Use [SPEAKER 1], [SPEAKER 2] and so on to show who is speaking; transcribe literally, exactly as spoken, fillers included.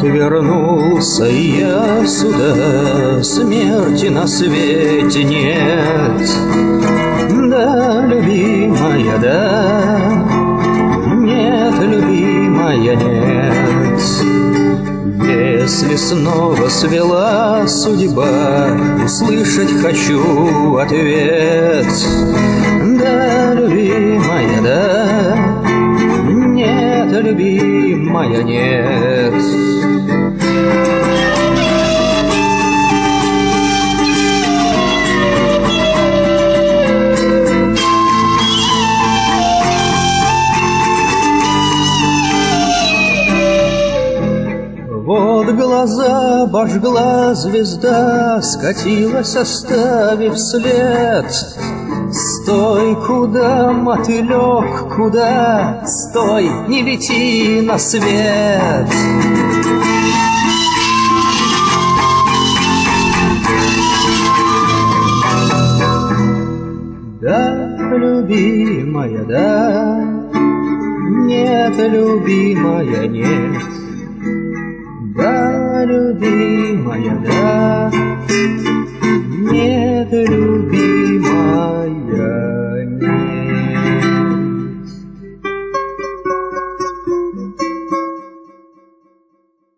[SPEAKER 1] вернулся я сюда, смерти на свете нет. Да, любимая, да, нет, любимая, нет. Если снова свела судьба, услышать хочу ответ. Да, любимая, да, нет, любимая, нет. Вот глаза обожгла звезда, скатилась, оставив след. Стой, куда, мотылек, куда? Стой, не лети на свет. Да, любимая, да, нет, любимая, нет. Да, любимая, да, нет, любимая.